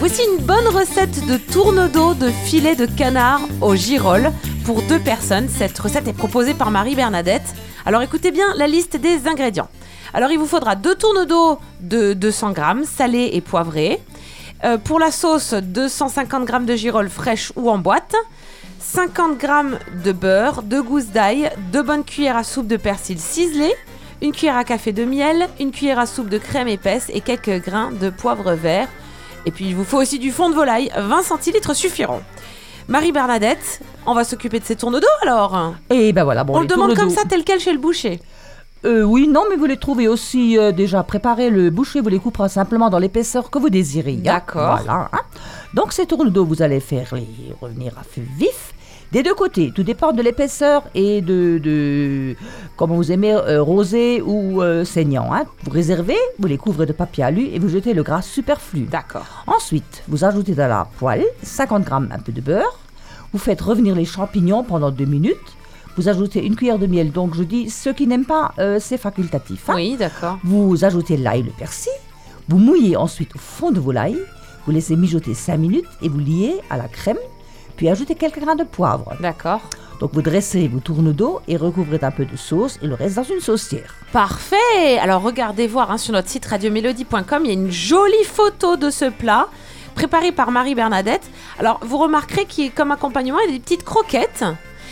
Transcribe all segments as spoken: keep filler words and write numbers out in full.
Voici une bonne recette de tourne-dos de filet de canard au girolles pour deux personnes. Cette recette est proposée par Marie-Bernadette. Alors écoutez bien la liste des ingrédients. Alors il vous faudra deux tourne-dos de deux cents grammes, salés et poivrés. Euh, pour la sauce, deux cent cinquante grammes de girolles fraîches ou en boîte, cinquante grammes de beurre, deux gousses d'ail, deux bonnes cuillères à soupe de persil ciselé, une cuillère à café de miel, une cuillère à soupe de crème épaisse et quelques grains de poivre vert. Et puis il vous faut aussi du fond de volaille, vingt centilitres suffiront. Marie-Bernadette, on va s'occuper de ces tourne-dos alors. Et ben voilà, bon, on le demande tourne-dos. comme ça, tel quel chez le boucher. Euh, oui, non, mais vous les trouvez aussi euh, déjà préparés. Le boucher vous les coupera simplement dans l'épaisseur que vous désirez. Hein. D'accord. Voilà. Hein. Donc ces tourne-dos, vous allez faire les revenir à feu vif. Des deux côtés, tout dépend de l'épaisseur et de, de comment vous aimez, euh, rosé ou euh, saignant. Hein. Vous réservez, vous les couvrez de papier alu et vous jetez le gras superflu. D'accord. Ensuite, vous ajoutez dans la poêle cinquante grammes un peu de beurre. Vous faites revenir les champignons pendant deux minutes. Vous ajoutez une cuillère de miel. Donc je dis, ceux qui n'aiment pas, euh, c'est facultatif. Hein. Oui, d'accord. Vous ajoutez l'ail et le persil. Vous mouillez ensuite au fond de volaille. Vous laissez mijoter cinq minutes et vous liez à la crème. Puis ajoutez quelques grains de poivre. D'accord. Donc vous dressez vos tourne-dos et recouvrez un peu de sauce et le reste dans une saucière. Parfait. Alors regardez voir hein, sur notre site radio mélodie point com, il y a une jolie photo de ce plat préparé par Marie-Bernadette. Alors vous remarquerez qu'il y a comme accompagnement il y a des petites croquettes.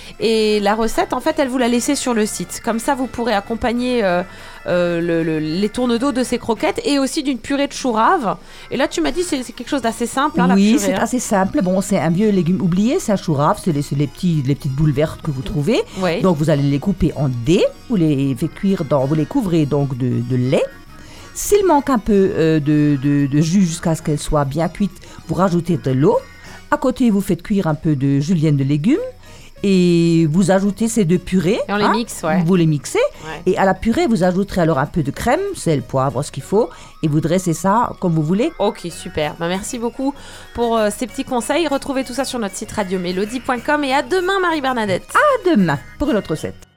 Et la recette, en fait, elle vous l'a laissée sur le site. Comme ça, vous pourrez accompagner euh, euh, le, le, les tourne-dos de ces croquettes et aussi d'une purée de chou rave. Et là, tu m'as dit c'est c'est quelque chose d'assez simple, hein, oui, la purée. c'est hein. assez simple. Bon, c'est un vieux légume oublié, c'est un chou rave, c'est les, c'est les, petits, les petites boules vertes que vous trouvez. Oui. Donc vous allez les couper en dés, vous les faites cuire dans, vous les couvrez donc de, de lait. S'il manque un peu euh, de, de, de jus jusqu'à ce qu'elle soit bien cuite, vous rajoutez de l'eau. À côté, vous faites cuire un peu de julienne de légumes. Et vous ajoutez ces deux purées. Et on les hein, mixe, ouais. Vous les mixez. Ouais. Et à la purée, vous ajouterez alors un peu de crème, sel, poivre, ce qu'il faut. Et vous dressez ça comme vous voulez. Ok, super. Ben, merci beaucoup pour euh, ces petits conseils. Retrouvez tout ça sur notre site radio mélodie point com. Et à demain, Marie-Bernadette. À demain pour une autre recette.